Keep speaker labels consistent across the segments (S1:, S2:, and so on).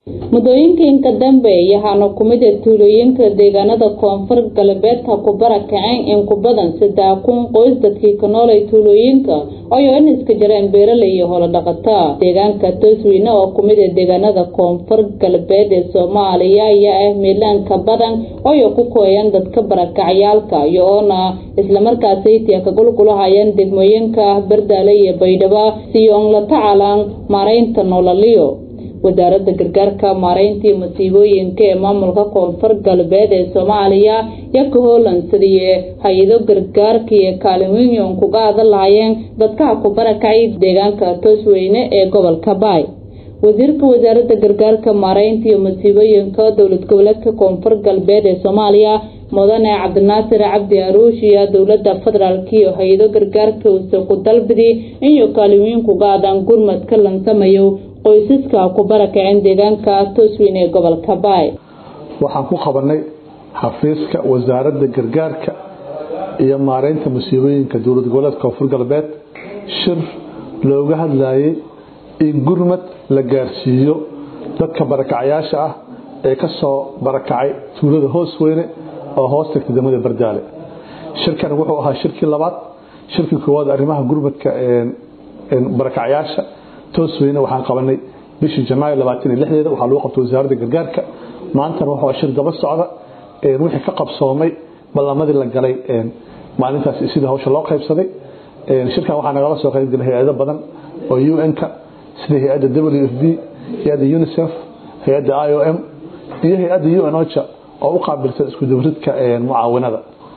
S1: Muddooyinka dambe waxaana ku mid ah tuulooyinka deegaanada koonfur galbeedka ku barakacay in ku badan 3,000 qoys dadkii ka nool tuulooyinka oo iska jireen beeraley iyo xoolo dhaqato deegaanka Toosweyne oo ku mid ah deegaanada koonfur galbeed ee Soomaaliya ayaa meelanka badan oo ku kooyan dadka barakacayaalka iyoona isla markaas ay ka gulgulahayeen degmooyinka Bardaale iyo Baydhabo si oo la tacaalaan maareynta nololiyo wasaaradda gargaarka maareynta masiibooyinka ee maamulka koonfur galbeed ee Soomaaliya yaa ka hoolansadiyay hay'ado gargaarka iyo kaalmooyin ku qaadalaayeen dadka ku barakacay deegaanka Toosweyne ee gobolka Baay wasiirka wasaaradda gargaarka maareynta masiibooyinka dowlad goboleedka koonfur galbeed ee Soomaaliya mudane Cabdinaasir Cabdi Aruush iyo dowladda federaalka iyo hay'ado gargaarka ku dalbaday in kaalmooyin ku qaadaan gurmadka la sameeyo qoysaska ku barakacay deegaanka Toosweyne ee gobolka Baay
S2: waxaan ku qabanay xafiiska wasaaradda gargaarka iyo maareynta masiibooyinka dowlad goboleedka koonfur galbeed shir looga hadlayay in gurmad la gaarsiiyo dadka barakacayaasha ah ee ka soo barakacay tuulada Hoosweyne oo hoos tagtay degmada Bardaale shirkan wuxuu ahaa shirkii labaad shirkii koowaad arrimaha gurmadka ee barakacayaasha Toosweyne waxaan qabanay bishii Janaayo 26 waxa lagu qabtay wasaaradda gargaarka maanta waxa shir daba socda wixii ka qabsoomay balaamadii la galay maalintaas sida hawsha loo qaybsaday shirkan waxa naga soo qayb galay hay'ado badan oo UN-ka sida hay'adda WFP hay'adda UNICEF hay'adda IOM iyo hay'adda UNOCHA oo u qaabilsan isku dawladka mucaawinada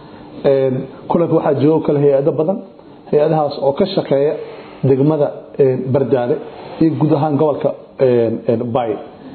S2: kulanka waxa jooga kala hay'ado badan hay'adahaas oo ka shaqeeya degmada Bardaale iyo guud ahaan gobolka Baay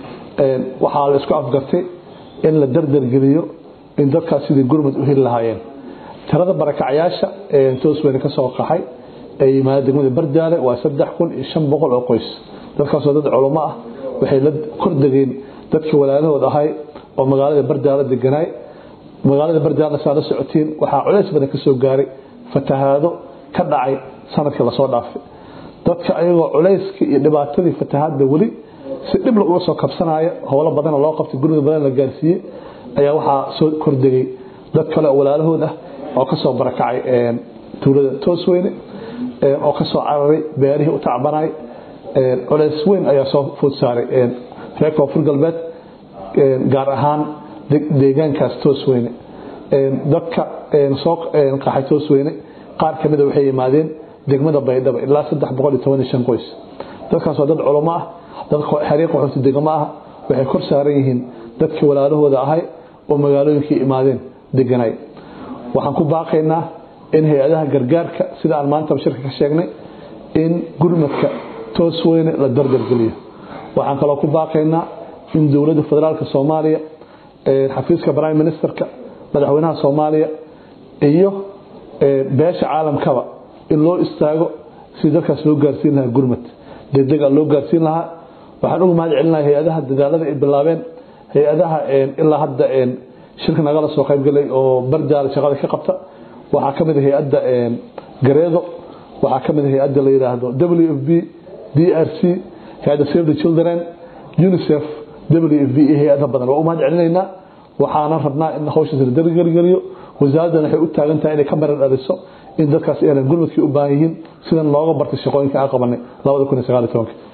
S2: waxa la isku afgartay in la dardar geliyo in dadkaas sidii gurmad u heli lahaayeen tirada barakacayaasha Toosweyne ka soo qaxay ay maada degmada Bardaale waa 3,500 oo qoys dadkaas oo dad culimo ah waxay la kordhageen dadkii walaalahooda ahay oo magaalada Bardaale deganay magaalada Bardaale saada socotiin waxa culays badan ka soo gaaray fatahaado ka dhacay sanadkii la soo dhaafay dadka ayagoo culayska iyo dhibaatadii fatahaadda wali si dib loo soo kabsanaayo hawlo badan loo qabtay guriga badan la gaarsiiyay ayaa waxa soo kordhagay dad kale walaalahooda oo ka soo barakacay tuulada Toosweyne oo ka soo cararay beerihii u tacbanay culays weyn ayaa soo food saaray reer koonfur galbeed gaar ahaan deegaankaas Toosweyne dadka soo qaxay Toosweyne qaar kamid ah waxay yimaadeen degmada Baydhabo ilaa 315 qoys dadkaas oo dad culimo ah dad xariiq wax degmo ah waxay kor saaran yihiin dadkii walaalahooda ahay oo magaalooyinkii imaadeen deganay waxaan ku baaqaynaa in hay'adaha gargaarka sida aan maanta shirka ka sheegnay in gurmadka Toosweyne la dardar geliyo waxaan kale ku baaqaynaa in dowladda federaalka Soomaaliya xafiiska prime ministerka madaxweynaha Soomaaliya iyo beesha caalamkaba in loo istaago si dadkaas loo gaarsiin lahaa gurmad degdeg loo gaarsiin lahaa waxaan ugu mahad celinahay hay'adaha dadaalada ay bilaabeen hay'adaha ilaa hadda shirka naga soo qayb galay oo Bardaale shaqada ka qabta waxa kamid ah hay'adda Gareedo waxa kamid ah hay'adda la yiraahdo WFP DRC hay'adda Save the Children UNICEF WFP hay'adaha badan oo u mahad celinayna waxaana rabnaa in hawsha si degdeg geliyo wasaaradda waxay u taagan tahay inay ka baran dhaliso in dadkaas ay gurmadkii u baahan yihiin sida looga bartay shaqooyinka aan qabanay 2019